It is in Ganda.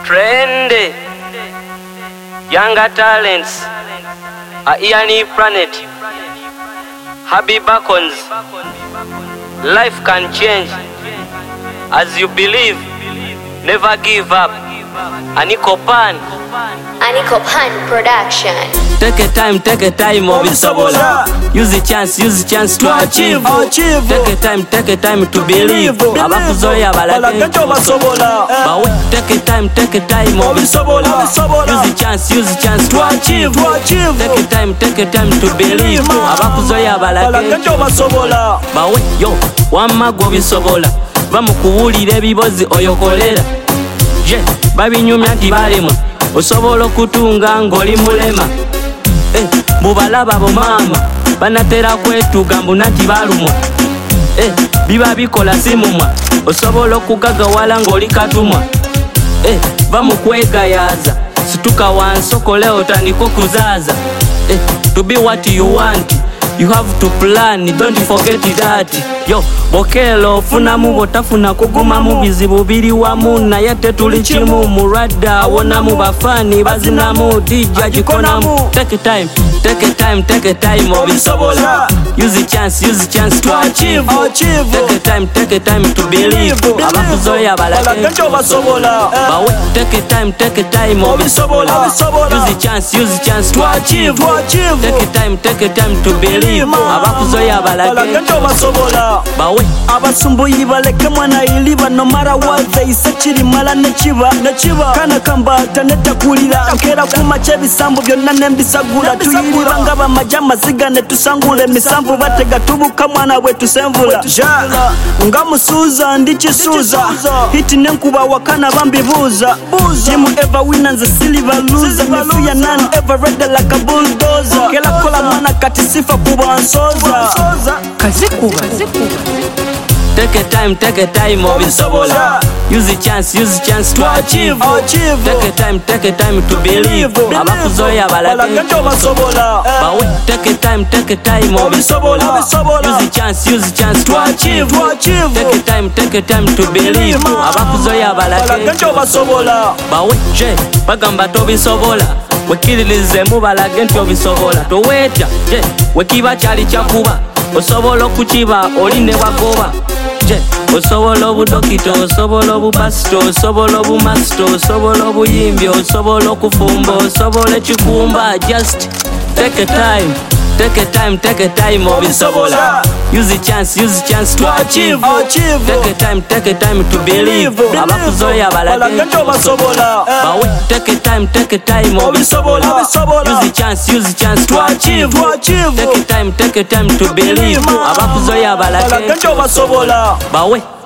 Trendy, younger talents, Iani Planet, Happy Bacons. Life can change as you believe. Never give up. Anikopan production. Take a time, Obisobola. Use the chance to achieve. Take a time to believe. Abakuzoya balagento basobola. Take a time, Obisobola. Use the chance to achieve. Take a time to believe. Abakuzoya balagento basobola. Yo, wamma gobisobola. Bamukuwulira ebibozi oyokolera. Je, babinyumya nti balema. Osobola okutunga ng'oli mulema. Mubalaba bo mama banatera kwetuga mbu nati balumwa. Biba bikola simumwa. Osobola okugagawala ng'oli katumwa. Bamukwegayaza situka wansi okole otandika okuzaaza. To be what you want, you have to plan, don't forget that. Yo, bokelo funamu botafuna kugumamu bizibu biri wamu naye tetuli kimu mulwadda wonamu bafani bazinamu DJ jikonamu. Take a time, Obisobola. Use the chance to achieve. Take a time to believe. Abakuzoya balagento basobola. Take a time, Obisobola. Use the chance to achieve. Take a time to believe. Abakuzoya balagento basobola. Abasumbuyi baleke mwana iliba no matter what they say chiri mala nechiba kana kambata netakulira nkera kumache bisambu byonna nembisagula tuyiriba ngaba majama zigane tusangule misambu batega tubuka mwana bwe tusemvula ngamusuza ndichisuza hiti nenkuba wakana bambibuza timu ever win and the silver loser mefuya none ever red like a bulldozer kela kola mwana katisifa kubansoza kazikuba. Take a time, Obisobola. Use the chance to achieve. Take a time to believe. Abakuzoya balagento basobola. Take a time, Obisobola. Use the chance to achieve. Take a time to believe. Abakuzoya balagento basobola. Je, bagamba tobisobola. Wekirilize mu balagento bisobola. Toweta, je, wekiba kyali kyakuba. Osobola okukiba oli ne wagoba. Je, osobola obudokito, osobola obupasito, osobola obumasito, osobola obuyimbi, osobola okufumba, osobola ekikumba. Just take a time, Obisobola. Use the chance to achieve. Take a time to believe. Abakuzoya balagento basobola. Take a time, Obisobola. Use the chance to achieve. Take a time to believe. Abakuzoya balagento basobola.